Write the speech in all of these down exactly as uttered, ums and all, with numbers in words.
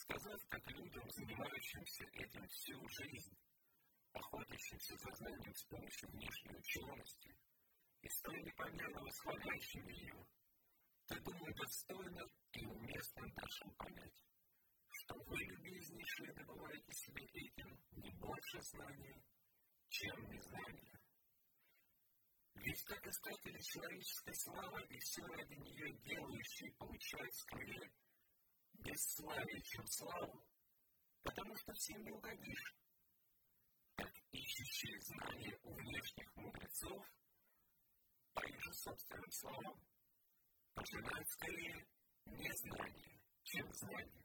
сказать так людям, занимающимся этим всю жизнь, охотящимся за знанием с помощью внешней учености и столь непомерно восхваляющими ее, ты, думаю, достойно и уместно дашь понять, что вы, любезнейшие, добываете себе этим не больше знания, чем незнание. Ведь как искатели человеческой славы и все ради нее делающие получают скорее бесславие, чем славу, потому что всем не угодишь, так ищущие знания у внешних мудрецов, по их же собственным словам, пожинают скорее незнание, чем знание.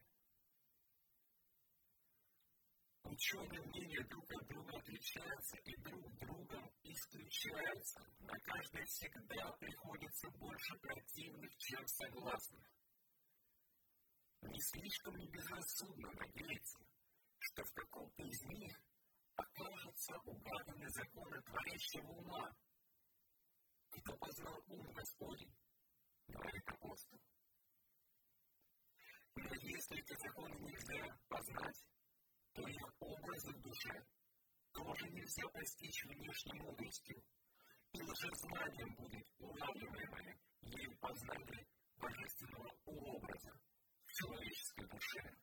Ученые мнения друг от друга отличаются и друг другом исключаются. На каждое всегда приходится больше противных, чем согласных. Не слишком ли безрассудно надеяться, что в каком-то из них окажутся угаданы законы творящего ума? Кто познал ум Господень, говорит апостол. Но если эти законы нельзя познать, то их образы в душе тоже нельзя постичь внешней мудростью, и лжезнанием будет улавливаемое ею познание божественного образа в человеческой душе.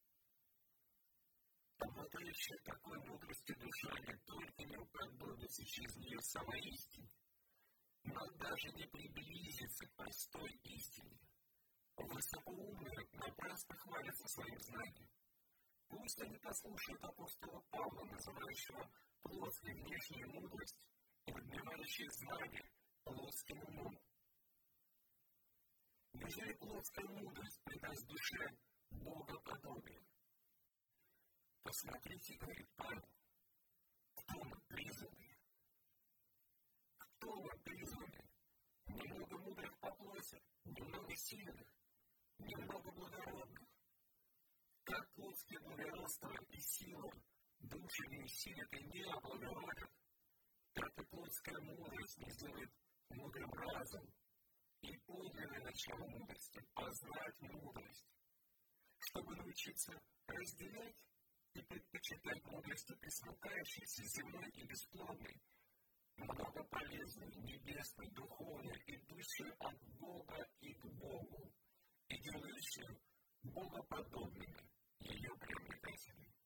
Обладающая такой мудростью душа не только не уподобится через нее самой истине, но даже не приблизится к простой истине. Высокоумные напрасно хвалятся своим знанием. Пусть они послушают апостола Павла, называющего плотской внешнюю мудрость и отбивающие знания плотским умом. Неужели плотская мудрость придаст душе богоподобие? Посмотрите, говорит Павел, кто мы призваны? Кто мы призваны? Немного мудрых по плоти, немного сильных, немного благородных. Как плотские благородства и сила души не усилят и не облагородят, так и плотская мудрость не сделает мудрым разум, и подлинное начало мудрости — познать мудрость. Чтобы научиться разделять и предпочитать мудрости присмыкающейся, земной и бесплодной, много полезной, небесной, духовной, идущей от Бога и к Богу, и делающей богоподобными ее приобретателей.